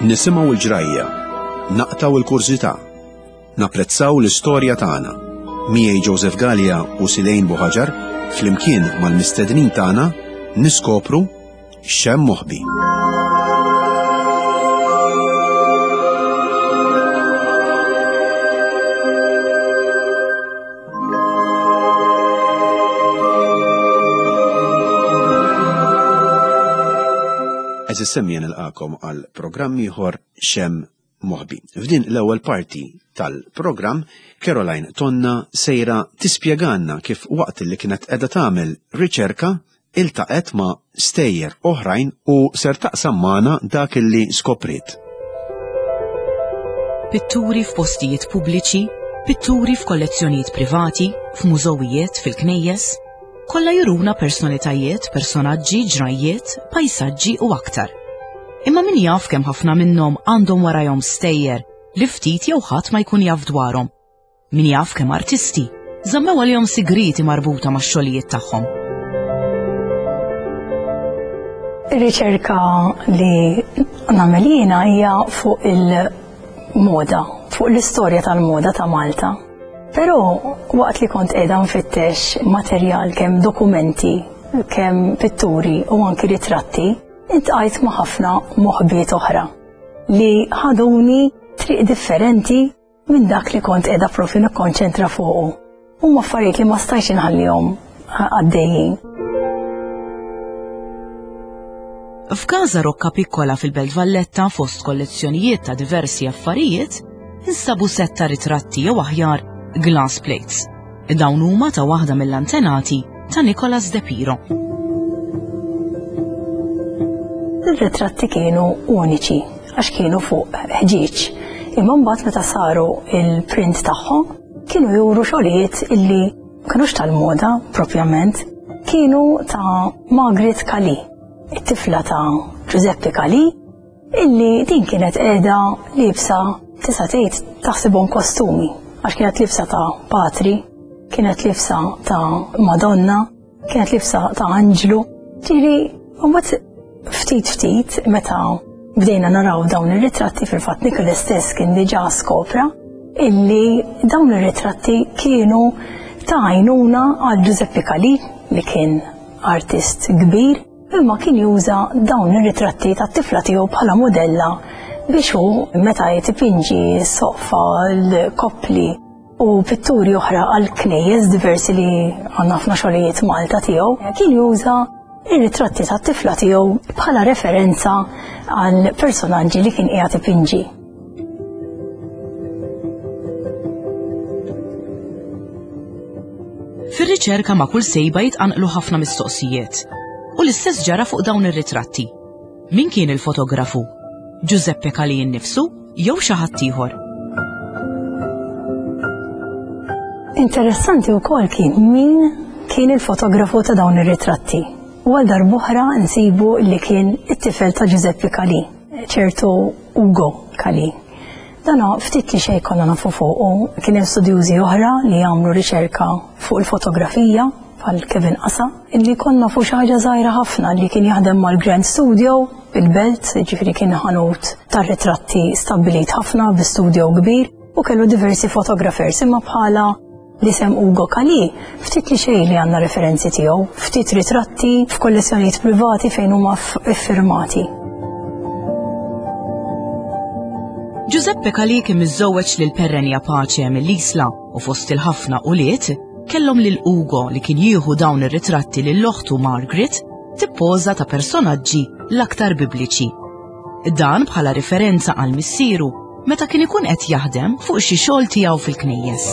Nisimgħu l-ġrajja, naqtaw il-kurżità, napprezzaw l-istorja tagħna. Miegħi Joseph Gallia u Silejn Buħaġar, flimkien mal-mistednin tagħna, niskopru x'hemm moħħbi. Eżis semmien nilqakom għal programm ieħor x'hemm moħħbi. F'din l-ewwel parti tal-programm, Caroline Tonna sejra tispjeganna kif waqt li kienet qiegħda tagħmel riċerka iltaqet ma' stejjer oħrajn u ser taqsam magħna dak li skopriet. Pitturi f'postijiet pubbliċi, pitturi f'kollezzjonijiet privati, f'mużewijiet, fil-knejjes, kollha juruna personalitajiet, personaġġi, ġrajiet, pajsaġġi u aktar. Imma min jaf kemm ħafna minnhom għandhom warahom stejjer li ftit jew ħadd ma jkun jaf dwarhom. Min jaf kemm artisti żammew għalihom sigriti marbuta max-xogħlijiet tagħhom. Ir-riċerka li nagħmel jiena hija fuq il-moda, fuq l-istorja tal-moda ta' Malta. Però waqt li kont qiegħda nfittex materjal kemm dokumenti, kemm pitturi u anki ritratti, intqajt ma' ħafna moħbiet oħra li ħaduni triq differenti minn dak li kont qiegħda profi nikkonċentra fuqu. Huma affarijiet li ma stajtx inħallihom għaddejjin. F'Każa Rocca Piccola fil-Belt Valletta fost kollezzjonijiet ta' diversi affarijiet insabu setta ritratti jew aħjar glass plates. Dawn huma ta' waħda mill-antenati ta' Nicolas De Piro. Ir-ritratti kienu uniċi għax kienu fuq ħġieġ. Imma mbagħad meta saru il-print tagħhom kienu juru xogħlijiet illi ma kinux tal-moda propjament, kienu ta' Margaret Caillie, it-tifla ta' Giuseppe Caillie, illi din kienet qiegħda libsa tista' tgħid taħsibhom kostumi għax kienet libsa ta' Patri, kienet libsa ta' Madonna, kienet libsa ta' Anġlu. Ġieli mbagħad ftit meta bdejna naraw dawn ir-ritratti fil-fatt Nicolas stess kien diġà skopra illi dawn ir-ritratti kienu ta' għajnuna għal Giuseppe Caillie li kien artist kbir, imma kien juża dawn ir-ritratti tat-tifla tiegħu bħala modella biex hu meta jtipinġi s-soqfa, l-koppli u pitturi oħra għal knejjes diversi li għandna ħafna xogħlijiet Malta tiegħu, kien juża ir-ritratti tat-tifla tiegħu bħala referenza għal personaġġi li kien qiegħed ipinġi. Fir-riċerka ma' kull sejba jitqanqlu ħafna mistoqsijiet. U l-istess ġara fuq dawn ir-ritratti. Min kien il-fotografu? Giuseppe Caillie innifsu jew xi ħadd ieħor? Interessanti wkoll kien min kien il-fotografu ta' dawn ir-ritratti. U għal darb'oħra nsibu li kien it-tifel ta' Giuseppe Caillie, ċertu Ugo Caillie. Dana ftit li xejn konna nafu fuqu, kien hemm studjużi oħra li jagħmlu riċerka fuq il-fotografija bħal Kevin Qasa, illi konna fuq xi ħaġa żgħira ħafna li kien jaħdem mal-Grand Studio bil-Belt, ġifieri kien ħanut tar-ritratti stabbilit ħafna bi studio kbir u kellu diversi photographers imma bħala l-isem Ugo Caillie, ftit li xejn li għandna referenzi tiegħu, ftit ritratti f'kollezzjonijiet privati fejn huma iffirmati. Giuseppe Caillie kien miżżewweġ lil Perennia Pace mill-Isla u fost il-ħafna uliet kellhom lil Ugo li kien jieħu dawn ir-ritratti lil oħtu Margaret tippoża ta' personaġġi l-aktar bibliċi. Dan bħala referenza għal missieru meta kien ikun qed jaħdem fuq xi xogħol tiegħu fil-knejjes.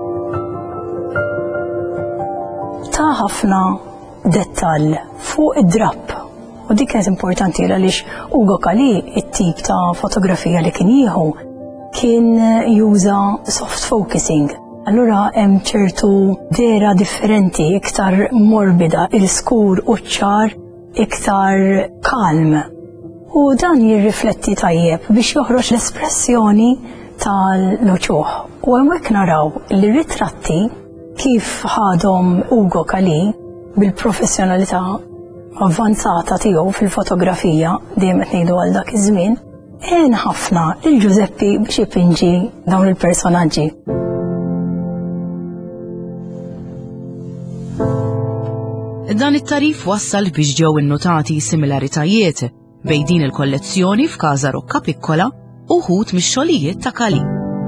Ta' ħafna dettall fuq id-drapp. U dik kienet importanti għaliex Ugo Caillie it-tip ta' fotografija li kien jieħu kien juża soft focusing. Allura hemm ċertu dera differenti, iktar morbida, il-skur u ċar, iktar kalm. U dan jirrifletti tajjeb biex joħroġ l-espressjoni tal-loċuħ. U hemmhekk naraw li ritratti kif ħadhom Ugo Caillie bil-professjonalità avvanzata tiegħu fil-fotografija dejjem qed ngħidu għal dak iż-żmien, ħafna lil Giuseppe biex ipinġi dawn il-personaġġi. Dan it-tarif wassal biex ġew innotati similaritajiet bejn din il-kollezzjoni f'Kasa Rocca Piccola u wħud mix-xogħlijiet ta' Kali.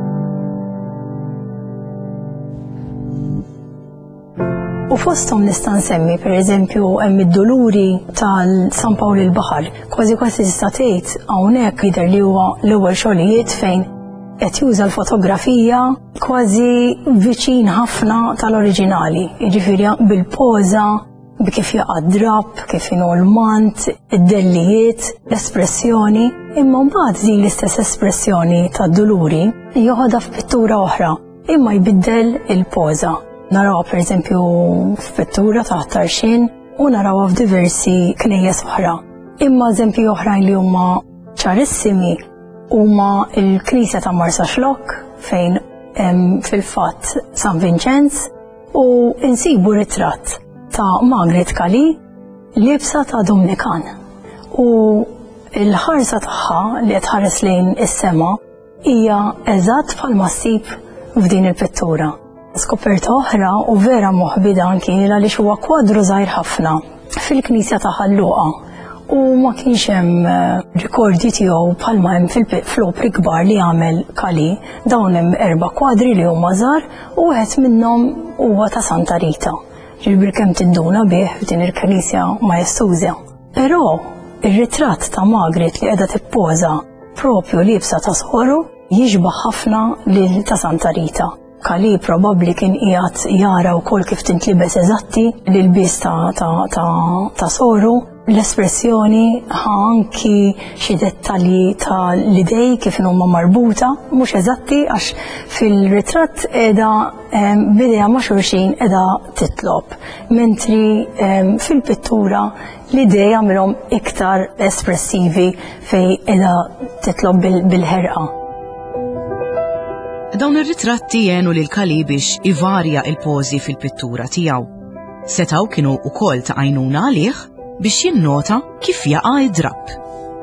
U fosthom nista' nsemmi pereżempju hemm id-Doluri tal-San Pawl il-Baħar. Kważi tista' tgħid hawnhekk jidher li huwa l-ewwel xogħlijiet fejn qed juża l-fotografija kważi viċin ħafna tal-oriġinali, jiġifieri bil-poża, kif jaqa' drab, kif inhu l-mant, id-dellijiet, l-espressjoni, imma mbagħad din l-istess espressjoni tad-Doluri joħodha f'pittura oħra, imma jbiddel il-poża. Naraw pereżempju f'pittura taħt tarxin u narawha f'diversi knejjes oħra. Imma eżempji oħrajn li huma ċarissimi huma l-Knisja ta' Marsa Xlokk fejn hemm fil-fatt San Vincenz u insibu ritratt ta' Margaret Kali libsa ta' Dominikan. U l-ħarsa tagħha li qed tħares lejn is-sema hija eżatt bħalma ssib f'din il-pittura. Skoperta oħra u vera moħbida anki għaliex huwa kwadru żgħir ħafna fil-Knisja ta' Ħalluqa u ma kienx hemm rikordi tiegħu bħalma hemm fl-opri kbar li għamel Kali. Dawn hemm 4 kwadri li huma żgħar u wieħed minnhom huwa ta' Santa Rita. Ġifieri kemm tinduna bih f'din il-Knisja Majestuża. Però ir-ritratt ta' Margaret li qiegħda tippoża propju libsa ta' soru jiġbaħ ħafna lil ta' Santa Rita. Kali probabbli kien qiegħed jara wkoll kif tintlibes eżatti l-ilbies ta' soru, l-espressjoni anki xi dettalji ta' l-idej kif huma marbuta, mhux eżatti għax fil-ritratt qiegħda bidejha ma' xulxin qiegħda titlob, mentri fil-pittura l-idej għamilhom iktar espressivi fejn qiegħda titlob bil-ħerqa. Dawn ir-ritratti jgħenu lil Kali biex ivarja il-pożi fil-pittura tiegħu. Setgħu kienu wkoll ta' għajnuna għalih biex jinnota kif jaqa' id-drab.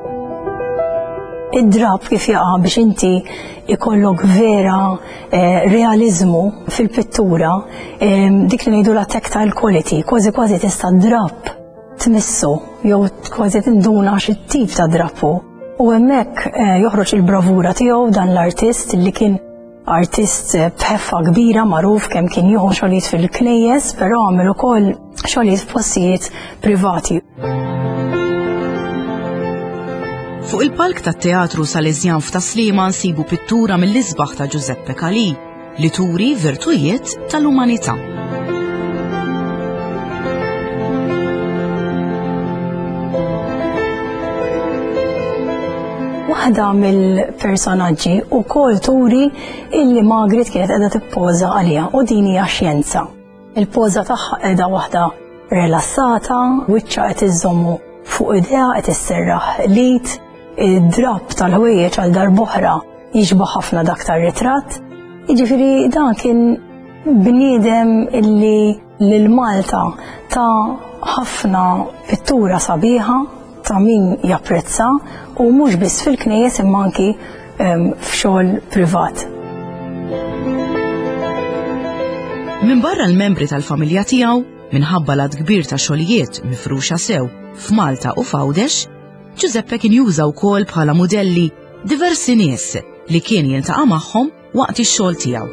Id-drab kif jaqa' biex inti ikollok vera realiżmu fil-pittura, dik li ngħidu la tactile quality, kważi tista' drab tmissu jew kważi tinduna xi tip ta' drapu. U hemmhekk joħroġ il-bravura tiegħu dan l-artist li kien artist b'ħeffa kbira magħruf kemm kien jieħu xogħlijiet fil-knejjes, però għamel ukoll xogħlijiet f'postijiet privati. Fuq il-palk tat-Teatru Salesian f'Taslima nsibu pittura mill-isbaħ ta' Giuseppe Kali li turi virtujiet tal-umanità. Waħda mill-personaġġi wkoll turi illi Margaret kienet qiegħda tippoża għaliha u din hija xjenza. Il-poża tagħha qiegħda waħda rilassata, wiċċa qed iżommu fuq idea qed isserraħ lit, id-drab tal-ħwejjeġ għal darb'oħra jiġbaħ ħafna dak tar-ritratt. Jiġifieri dan kien bniedem illi lil Malta ta' ħafna pittura sabiħa ta' min japprezza u mhux biss fil-knejjes imma anki f'xogħol privat. Min barra l-membri tal-familja tiegħu, minħabba l-għad kbir ta' xogħlijiet mifruxa sew f'Malta u f'Għawdex, Giuseppe kien juża wkoll bħala mudelli diversi nies li kien jiltaqa' magħhom waqt ix-xogħol tiegħu.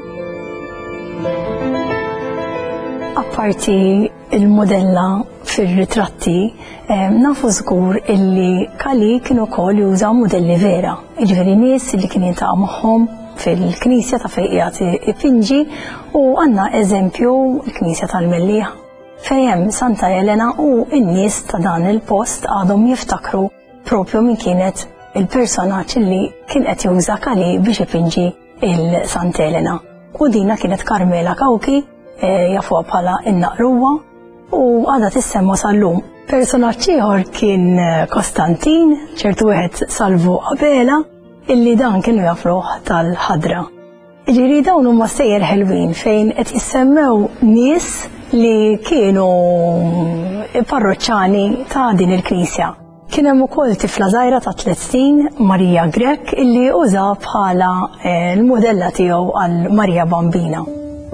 Apparti il-modella fir-ritratti, nafu żgur illi Kali kien ukoll juża modelli vera. Jiġifieri nies li kien jiltaqa' magħhom fil-Knisja ta' fejn qiegħed ipinġi u għandna eżempju l-Knisja tal-Mellieħ fejn hemm Santa Elena u n-nies ta' dan il-post għadhom jiftakru propju min kienet il-personaġġ li kien qed juża Kali biex ipinġi il-Santa Elena. U dina kienet Karmela Kawki, jafuha bħala in-Naqruwa u għadha tissemma sal-lum. Personaġġ ieħor kien Kostantin, ċertu wieħed Salvo Qabela, illi dan kienu jafruh tal-ħadra. Ġifieri dawn huma stejjer ħelwin fejn qed jissemmew nies li kienu parroċċani ta' din il-Knisja. Kien hemm ukoll tifla żgħira ta' 3 snin, Marija Grek, illi uża bħala l-modella tiegħu għal Marija Bambina.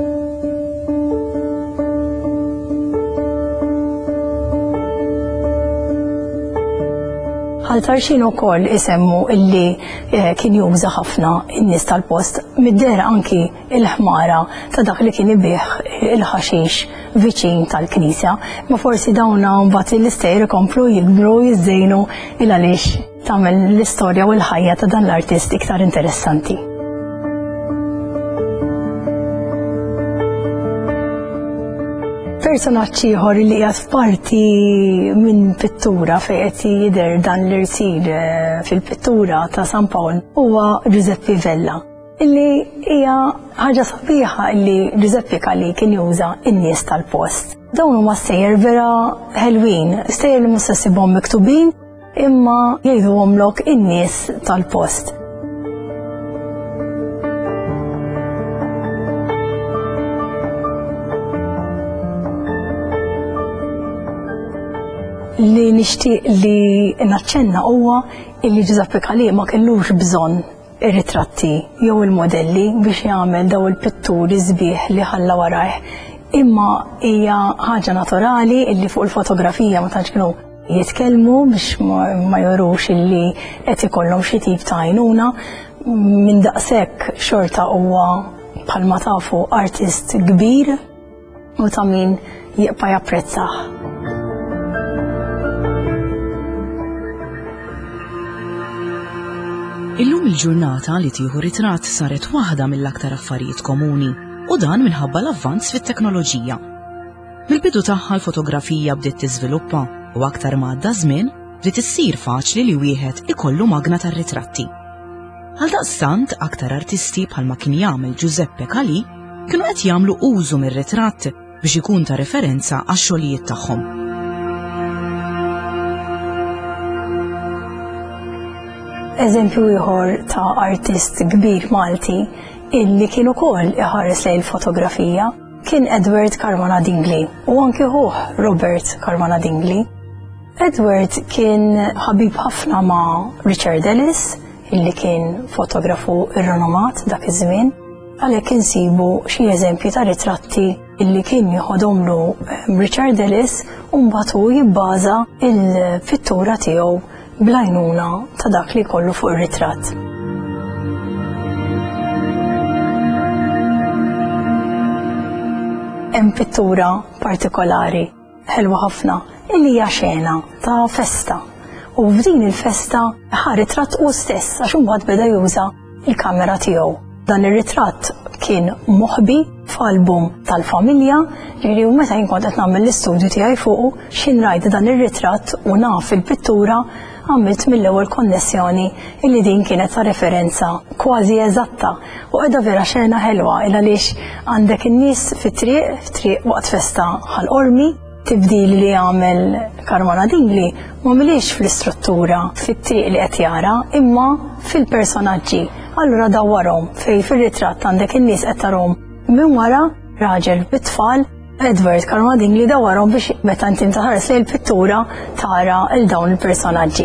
Ħaltarxin ukoll isemmu illi kien juża ħafna n-nies tal-post mid-dera anki il-ħmara ta' dak li kien ibih il-ħaxix viċin tal-Knisja, ma forsi dawna mbagħad l-istejjer ikomplu jikbru jiżdejnu il għaliex tagħmel l-istorja u l-ħajja ta' dan l-artist iktar interessanti. Personaġġ ieħor li qiegħed f'parti minn pittura fejn qed jidher dan l-irsil fil-pittura ta' San Pawl huwa Giuseppe Vella, illi hija ħaġa sabiħa illi Giuseppe Calì kien juża n-nies tal-post. Dawn huma stejjer vera ħelwin, stejjer li mhux se ssibhom miktubin imma jgħiduhomlok in-nies tal-post. Li nixtieq li naċċenna huwa illi Giuseppe Calì ma kellux bżonn ir-ritratti jew il-modelli biex jagħmel daw il-pitturi sbieħ li ħalla warajh. Imma hija ħaġa naturali illi fuq il-fotografija ma tantx kienu jitkellmu biex ma jorux illi qed ikollhom xi tip ta' għajnuna. Minn daqshekk xorta huwa bħalma tafu artist kbir u ta' min jibqa' japprezzah. Illum il-ġurnata li tieħu ritratt saret waħda mill-aktar affarijiet komuni u dan minħabba l-avvanz fit-teknoloġija. Mill-bidu tagħha l-fotografija bdiet tiżviluppa u aktar ma għadda żmien bdiet issir faċli li wieħed ikollu magna tar-ritratti. Għaldaqstant aktar artisti bħalma kien jagħmel Giuseppe Calì kienu qed jagħmlu użu mir-ritratt biex ikun ta' referenza għax-xogħlijiet tagħhom. Eżempju ieħor ta' artist kbir Malti illi kien ukoll iħares lejn il-fotografija kien Edward Carmona Dingley u anke Robert Carmona Dingley. Edward kien ħabib ħafna ma' Richard Ellis illi kien fotografu irrenomat dak iż-żmien, għalhekk insibu xi eżempji ta' ritratti illi kien jieħodhomlu Richard Ellis u mbagħad hu jibbaża il-pittura tiegħu bl-għajnuna ta' dak li kollu fuq ir-ritratt. Hemm pittura partikolari ħelwa ħafna illi hija xena ta' festa u f'din il-festa ħa ritratt hu stess għax imbagħad beda juża il-kamera tiegħu. Dan ir-ritratt kien moħbi f'album tal-familja, ġifieri u meta jien kont qed nagħmel l-istudju tiegħi fuqu x'in rajt dan ir-ritratt u naf il-pittura għamilt mill-ewwel konnessjoni illi din kienet ta' referenza kważi eżatta u qiegħda vera xena ħelwa il għaliex għandek in-nies fit-triq waqt festa ħal-qormi, tibdil li jagħmel Carmona Dingley ma milix fl-istruttura fit-triq li qed jara imma fil-personaġġi. Allura dawwarhom fejn fir-ritratt għandek in-nies qed tarhom minn wara raġel bit-tfal, Edward Carmona Dingley dawwarhom biex meta inti taħares lejn il-pittura tara l dawn il-personaġġi.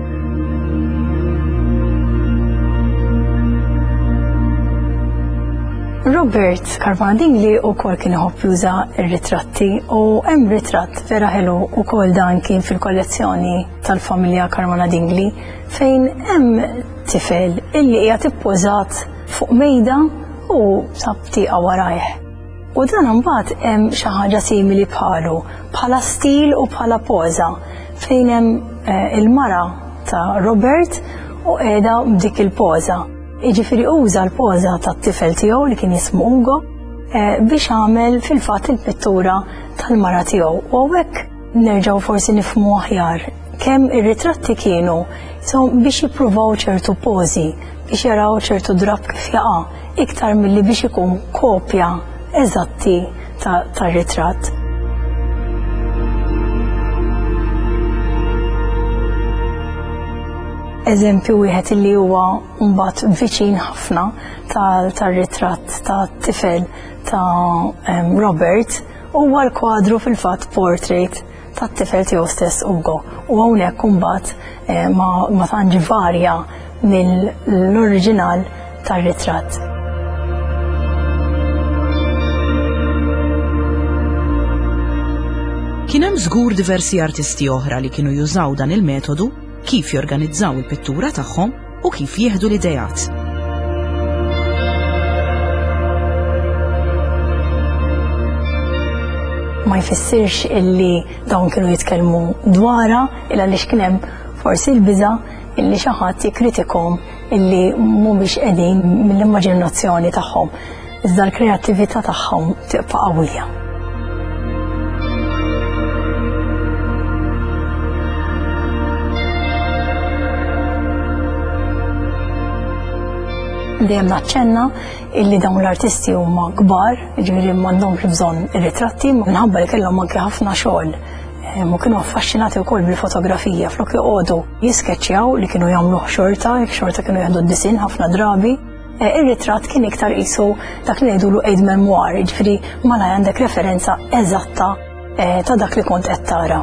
Robert Carmona Dingley ukoll kien iħobb juża r-ritratti u hemm ritratt vera ħelu ukoll dan kien fil-kollezzjoni tal-familja Carmona Dingley fejn hemm tifel illi qiegħed ippożat fuq mejda u sabtieqa warajh. U dan imbagħad hemm xi ħaġa simili bħalu, bħala stil u bħala poża fejn hemm il-mara ta' Robert u qiegħda b'dik il-poża. Jiġifieri uża l-poża tat-tifel tiegħu li kien jismu Ugo biex għamel fil-fatt il-pittura tal-mara tiegħu. U hawnhekk nerġgħu forsi nifhmu aħjar kemm ir-ritratti kienu biex jippruvaw ċertu pożi, biex jaraw ċertu drab kif jaqa' iktar milli biex ikun kopja eżatti tar-ritratt. Eżempju wieħed li huwa mbagħad viċin ħafna tar-ritratt tat-tifel ta' Robert huwa l-kwadru fil-fatt portrait tat-tifel tiegħu stess Ugo. U hawnhekk imbagħad ma tantx varja mill-oriġinal tar-ritratt. Kien hemm żgur diversi artisti oħra li kienu jużaw dan il-metodu kif jorganizzaw il-pittura tagħhom u kif jieħdu l-idejat. Ma jfissirx illi dawn kienu jitkellmu dwarha illa għaliex kien hemm forsi l-biża' illi xi ħadd jikkritihom illi mhumiex qegħdin mill-immaġinazzjoni tagħhom. Iżda l-kreattività tagħhom tibqa' qawwija. Dejjem naċċenna illi dawn l-artisti huma kbar, jiġifieri m'għandhomx bżonn ir-ritratti minħabba li kellhom anke ħafna xogħol. U kienu affaxxinati wkoll bil-fotografija flok joqogħdu jiskeċċjaw li kienu jagħmluh xorta kienu jieħdu d-disinn ħafna drabi. Ir-ritratt kien iktar qisu dak li ngħidulu aid memoir, jiġifieri malaj għandek referenza eżatta ta' dak li kont qed tara.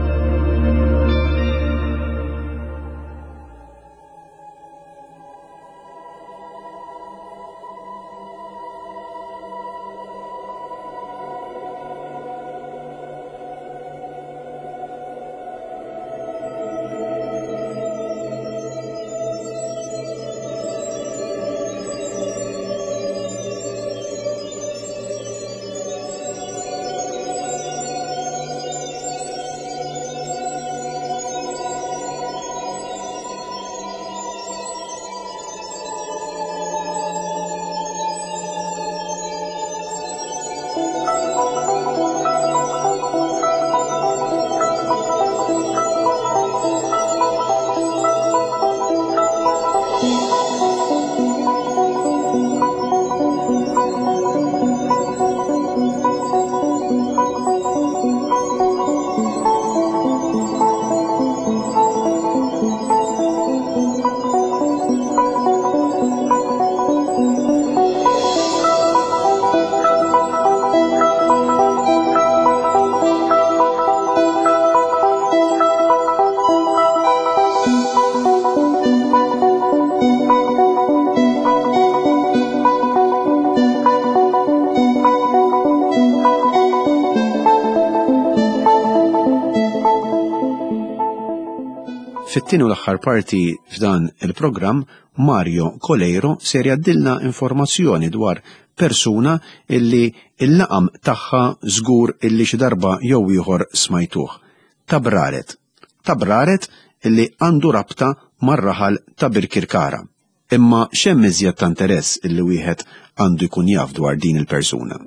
Fit-tieni u l-aħħar parti f'dan il-programm Mario Coleiro ser jgħaddilna informazzjoni dwar persuna illi il-laqam tagħha żgur illi xi darba jew ieħor smajtuh. Tabraret illi għandu rabta mar-raħal ta' Birkirkara. Imma x'hemm iżjed ta' interess illi wieħed għandu jkun jaf dwar din il-persuna.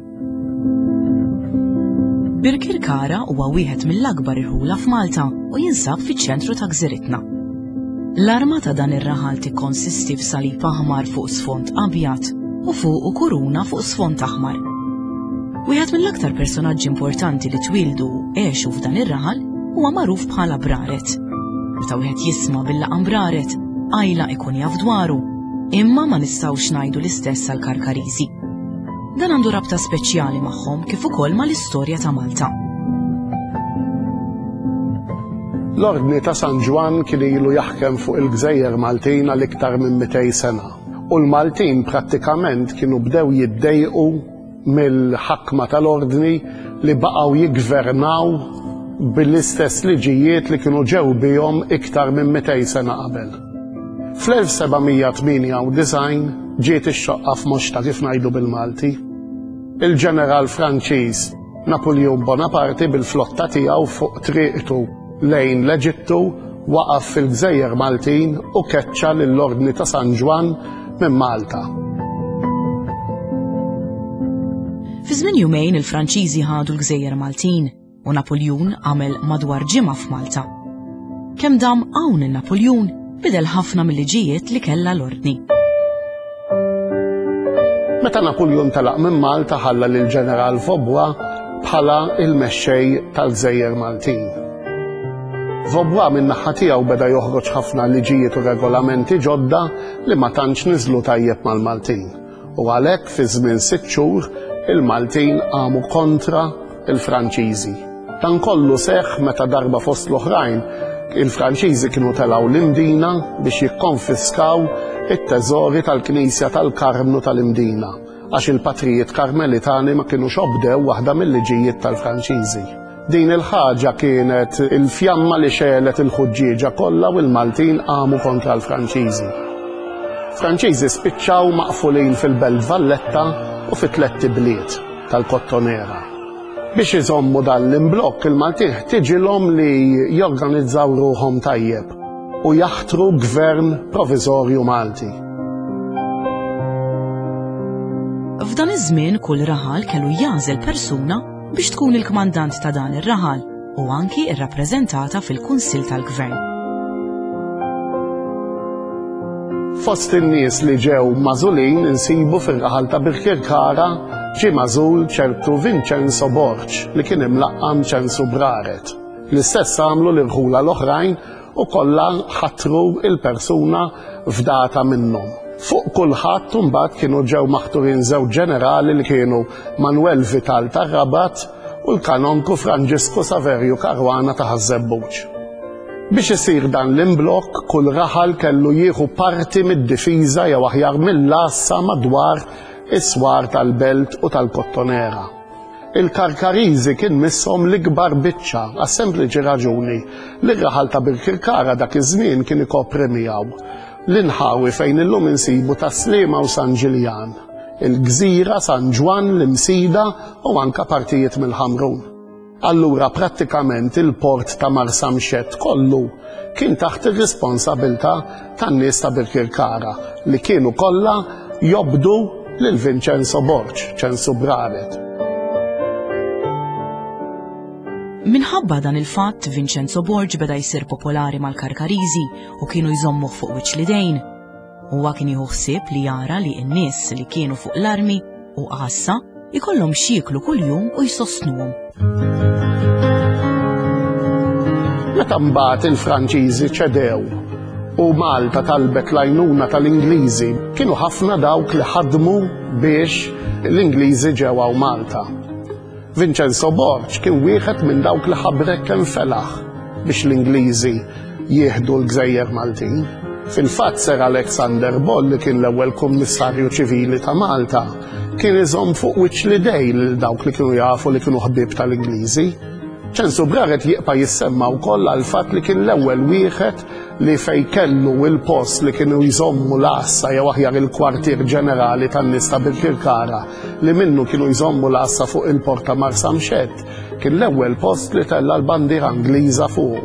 Birkirkara huwa wieħed mill-akbar irħula f'Malta u jinsab fiċ-ċentru ta' Gżiritna. L-arma ta' dan ir-raħal tikkonsisti f'salib aħmar fuq sfond abjad u fuq kuruna fuq sfond aħmar. Wieħed mill-aktar personaġġi importanti li twildu għexu f'dan ir-raħal huwa magħruf bħala Braret. Meta wieħed jisma' bil-laqam Braret, għajla ikun jaf dwaru, imma ma nistgħux ngħidu l-istess għal Karkariżi. Dan għandu rabta speċjali magħhom kif ukoll mal-istorja ta' Malta. L-ordni ta' San Ġwan kien ilu jaħkem fuq il-Gżejjer Maltin għal iktar minn 200 sena. U l-Maltin prattikament kienu bdew jiddejqu mill-ħakma tal-ordni li baqgħu jiggvernaw bil-istess liġijiet li kienu ġew bihom iktar minn 200 sena qabel. Fl-1798 ġiet ix-xoqqa f'Moxta kif ngħidu bil-Malti. Il-ġeneral Franċiż Napoleon Bonaparte bil-flotta tiegħu fuq triqtu lejn l-Eġittu waqaf fil-Gżejjer Maltin u keċċa lill-Ordni ta' San Ġwan minn Malta. Fi żmien jumejn il-Franċiżi ħadu l-Gżejjer Maltin u Napoleon għamel madwar ġimgħa f'Malta. Kemm dam hawn il-Napoleon bidel ħafna mill-liġijiet li kellha l-ordni. Meta Napoleon telaq minn Malta ħalla lil ġeneral Vaubois bħala il-mexxej tal-Gżejjer Maltin. Vaubois min-naħa tiegħu beda joħroġ ħafna liġijiet u regolamenti ġodda li ma tantx niżlu tajjeb mal-Maltin. U għalhekk fi żmien 6 xhur il-Maltin qamu kontra il-Franċiżi. Dan kollu seħħ meta darba fost l-oħrajn il-Franċiżi kienu telgħu l-Imdina biex jikkonfiskaw it-teżori tal-Knisja tal-Karmnu tal-Imdina għax il-patrijiet Karmelitani ma kienux obdew waħda mill-liġijiet tal-Franċiżi. Din il-ħaġa kienet il-fjamma li xelet il-ħuġġieġa kollha u l-Maltin qamu kontra l-Franċiżi. Franċiżi spiċċaw maqfulin fil-Belt Valletta u fit-tlet bliet tal-Kottonera. Biex iżommu dan l-imblokk il-Maltin ħtiġilhom li jorganizzaw ruhom tajjeb u jaħtru gvern proviżorju Malti. F'dan iż-żmien kull raħal kellu jażel persuna biex tkun il-kmandant ta' dan ir-raħal u anki irrappreżentata fil-Kunsill tal-Gvern. Fost in-nies li ġew magħżulin insibu fir-raħal ta' Birkirkara ġie magħżul ċertu Vincenzo Borġ li kien imlaqqam Censu Braret. L-istess għamlu l-irħula l-oħrajn u kollha ħattru il-persuna f'data minnhom. Fuq kulħadd imbagħad kienu ġew maħturin żewġ ġenerali li kienu Manuel Vital tar-Rabat u l-kanonku Franġisku Saverju Karwana ta' Ħażebbuġ. Biex isir dan l-imblokk kull raħal kellu jieħu parti mid-difiża jew aħjar mill-lassa madwar is-swar tal-Belt u tal-Kottonera. Il-Karkariżi kien misshom l-ikbar biċċa għas sempliċi raġuni li r-raħal ta' Birkirkara dak iż-żmien kien ikopri miegħu l-inħawi fejn illum insibu ta' Sliema u San Ġiljan, il-Gżira, San Ġwan, l-Imsida u anka partijiet mill-Ħamrun. Allura prattikament il-port ta' Marsamxett kollu kien taħt ir-responsabbiltà tan-nies ta' Birkirkara li kienu kollha jobdu lil Vincenzo Borġ, Censu Braret. Minħabba dan il-fatt Vincenzo Borġ beda jsir popolari mal-Karkariżi u kienu jżommuh fuq wiċċ l-idejn. Huwa kien jieħu ħsieb li jara li n-nies li kienu fuq l-armi u qassa ikollhom xieklu kuljum u jsostnuhom. Meta mbagħad il-Franċiżi ċedew u Malta talbet l-għajnuna tal-Ingliżi kienu ħafna dawk li ħadmu biex l-Ingliżi ġewwa Malta. Vincenzo Borġ kien wieħed minn dawk li ħabrek infelaħ biex l-Ingliżi jieħdu l-Gżejjer Maltin. Fil-fatt Sir Alexander Boll li kien l-ewwel kummissarju ċivili ta' Malta kien iżomm fuq wiċċ l-idej lil dawk li kienu jafu li kienu ħbieb tal-Ingliżi. Censu Braret jibqa' jissemma wkoll għal fatt li kien l-ewwel wieħed li fejn kellu il-post li kienu jżommu l-assa jew aħjar il-kwartier ġenerali tan-nies ta' Birkirkara li minnu kienu jżommu l-assa fuq il-port ta' Marsamxett kien l-ewwel post li tella l-bandiera Ingliża fuq.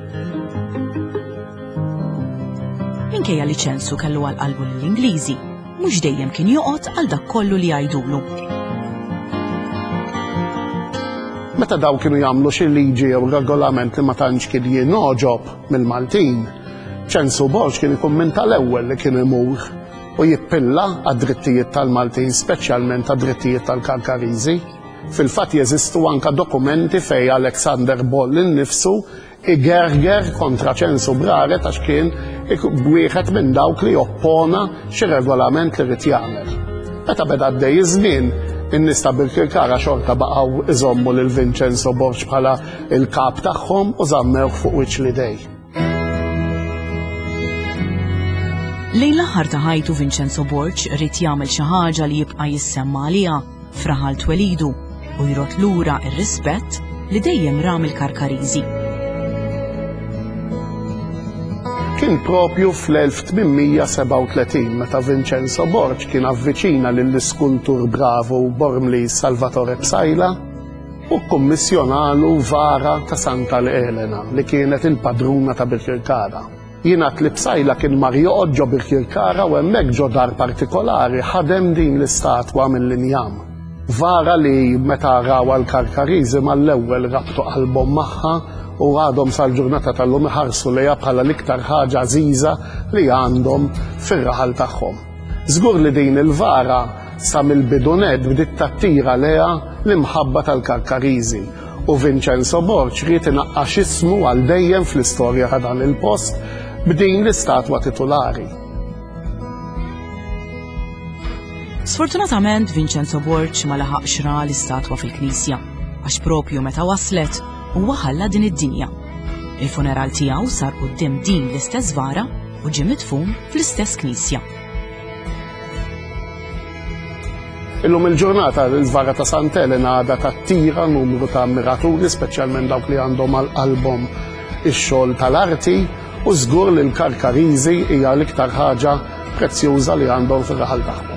Minkejja li Censu kellu għal qalbu lill-Ingliżi, mhux dejjem kien joqgħod għal dak kollu li jgħidulu. Meta daw kienu jagħmlu xi liġi jew regolament li ma tantx kien jingħoġob mill-Maltin, Censu Borġ kien ikkummenta l-ewwel li kien imur u jippilla għad-drittijiet tal-Maltin, speċjalment għad-drittijiet tal-Karkariżi. Fil-fatt jeżistu anke dokumenti fejn Alexander Boll innifsu igerger kontra Censu Braret għax kien wieħed minn dawk li oppona xi regolament li rid jagħmel. Meta beda għaddej iż-żmien, in-nies ta' Birkirkara xorta baqgħu iżommu lil Vincenzo Borġ bħala il-kap tagħhom u żammewh fuq wiċċ l-idej. Lejn l-aħħar ta' ħajtu Vincenzo Borġ rid jagħmel xi ħaġa li jibqa' jissemma għaliha f'raħal twelidu u jrot lura r-rispett li dejjem ram il-Karkariżi. Kien propju fl-1837 meta Vincenzo Borġ kien avviċina lill-iskultur bravu Bormlis Salvatore Psajla u kummissjonalu vara ta' Santa Elena li kienet il-padruna ta' Birkirkara. Jingħad li Psajla kien mar joqgħod ġo Birkirkara u hemmhekk ġo dar partikolari ħadem din l-istatwa mill-injam. Vara li meta rawa l-Karkariżi mal-ewwel rabtu qalbhom magħha u għadhom sal-ġurnata tal-lum iħarsu lejha bħala l-iktar ħaġa żgħiża li għandhom fir-raħal tagħhom. Żgur li din il-vara sa mill-bidunet bdiet tattira lejha l-imħabba tal-Karkariżi u Vincenzo Borġ ried inaqqax ismu għal dejjem fl-istorja ta' dan il-post b'din l-istatwa titolari. Sfortunatament Vincenzo Borġ ma laħaqx ra l-istatwa fil-Knisja għax propju meta waslet huwa ħalla din id-dinja. Il-funeral tiegħu sar quddiem din l-istess vara u ġie midfun fl-istess knisja. Illum il-ġurnata l-Vara ta' Sant'Elena għadha tattira numru ta' ammiraturi, speċjalment dawk li għandhom għal-qalbhom ix-xogħol tal-arti, u żgur li l-Karkariżi hija l-iktar ħaġa prezzjuża li għandhom fir-raħal tagħhom.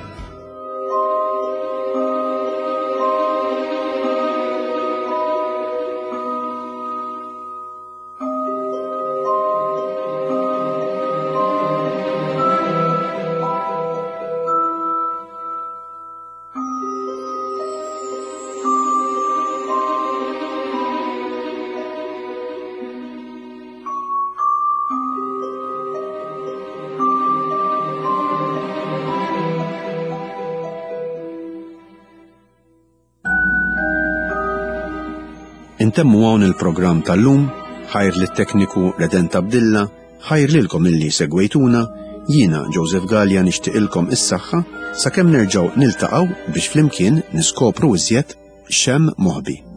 Intemmu hawn il-programm tal-lum, ħajr lit-tekniku Reden Tabdilla, ħajr lilkom illi segwejtuna, jiena Joseph Gallia nixtieqilkom is-saħħa sakemm nerġgħu niltaqgħu biex flimkien niskopru iżjed xemm moħbi.